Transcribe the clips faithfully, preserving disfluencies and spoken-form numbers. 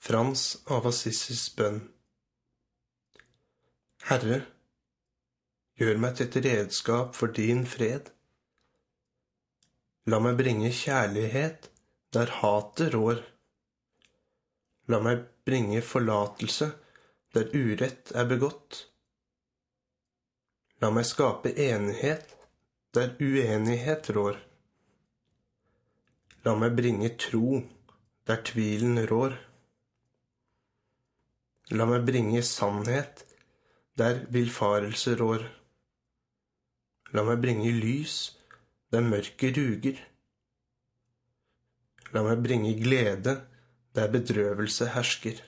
Frans av Assis bønn. Herre, gjør meg til et redskap for din fred. La meg bringe kjærlighet der hatet rår. La meg bringe forlatelse der urett er begått. La meg skape enighet der uenighet rår. La meg bringe tro der tvilen rår. La meg bringe sannhet der villfarelse rår. La meg bringe lys der mørket ruger. La meg bringe glede der bedrøvelse hersker.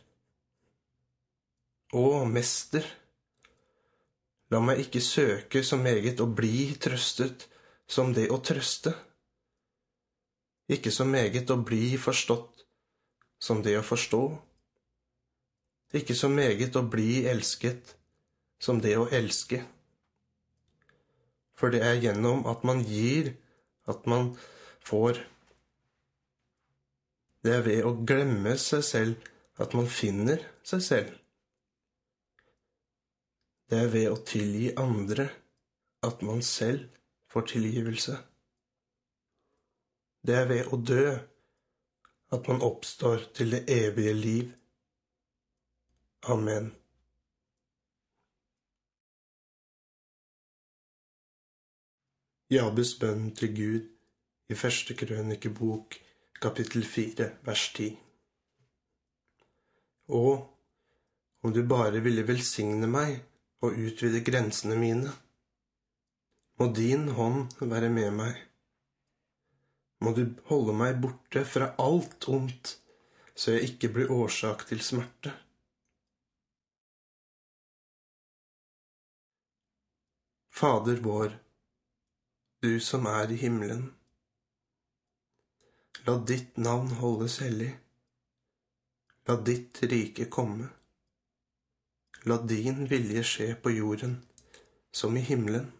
Å, Mester, la meg ikke søke så meget å bli trøstet som det å trøste. Ikke så meget å bli forstått som det å forstå. Ikke så meget å bli elsket som det å elske. For det er gjennom at man gir, at man får. Det er ved å glemme seg selv at man finner seg selv. Det er ved å tilgi andre at man selv får tilgivelse. Det er ved å dø at man oppstår til det evige liv. Amen. Jabes bønn til Gud i første krønikebok, kapittel fire, vers ti. Å, om du bare ville velsigne meg og utvide grensene mine. Må din hånd være med meg. Må du holde meg borte fra alt ondt, så jeg ikke blir årsak til smerte. Fader vår, du som er i himmelen. La ditt navn holdes hellig. La ditt rike komme. La din vilje skje på jorden, som i himmelen.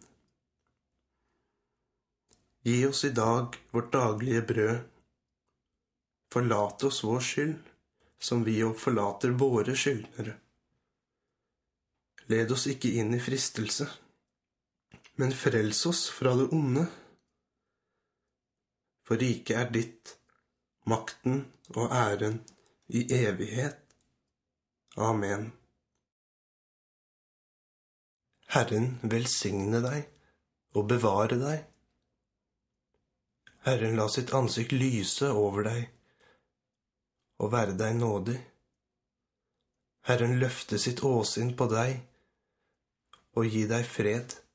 Gi oss i dag vårt daglige brød. Forlat oss vår skyld, som vi og forlater våre skyldnere. Led oss ikke inn i fristelse, men frels oss fra det onde. For riket er ditt, makten og æren i evighet. Amen. Herren velsigne deg og bevare deg. Herren la sitt ansikt lyse over deg og være deg nådig. Herren løfte sitt åsyn på deg og gi deg fred.